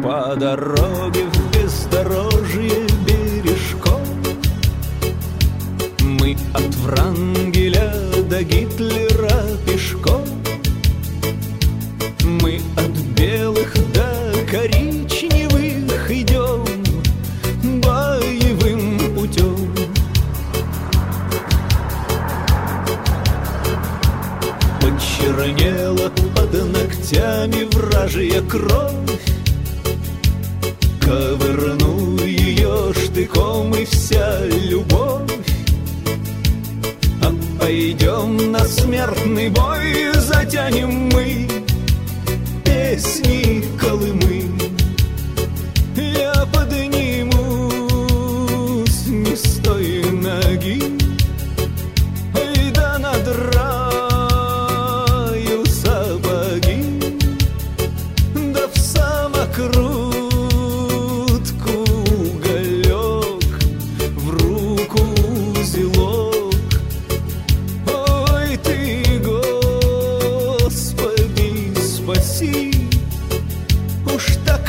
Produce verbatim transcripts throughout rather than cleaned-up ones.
по дороге в бездорожье бережком. Мы от Врангеля до Гитлера пешком. Мы от белых до коричневых идем боевым путем. Почернела под ногтями вражья кровь. Ковырну ее штыком, и вся любовь. А пойдем на смертный бой, затянем мы песни Колымы. Я поднимусь не с той ноги, и да надраю сапоги, да в самокрутку уголек, в руку узелок. Ой ты, Господи, спаси, уж так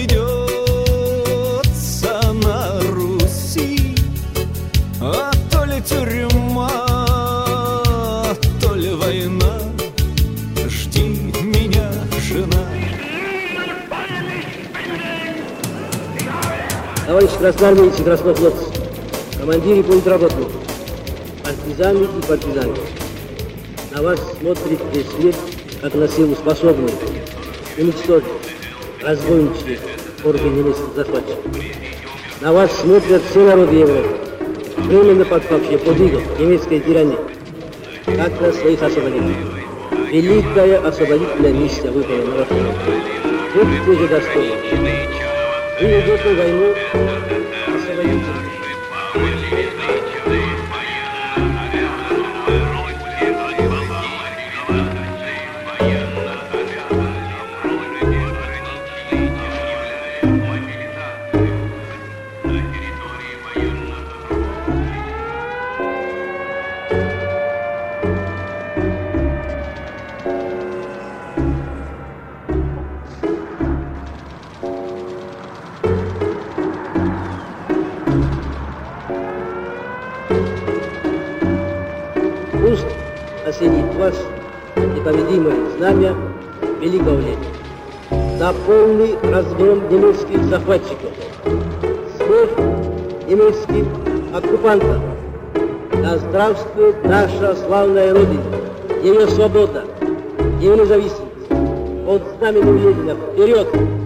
ведется на Руси. А то ли тюрьма, а то ли война, жди меня, жена. Товарищи красноармейцы и краснофлотцы, командиры политработных, партизаны и партизанки, на вас смотрит весь мир, как на силу способную уничтожить разбойничьи орды немецких захватчиков. На вас смотрят все народы Европы, временно подпавшие под иго немецкой тирании, как на своих освободителей. Великая освободительная миссия выполнена на вашу руку. Будьте же достойны. Вы идете в войну освободителей. Пусть осенит вас непобедимое знамя великого лета. На полный разгром немецких захватчиков, смерть немецким оккупантам. Да здравствует наша славная Родина, ее свобода, ее независимость. Под знаменем Ленина вперед!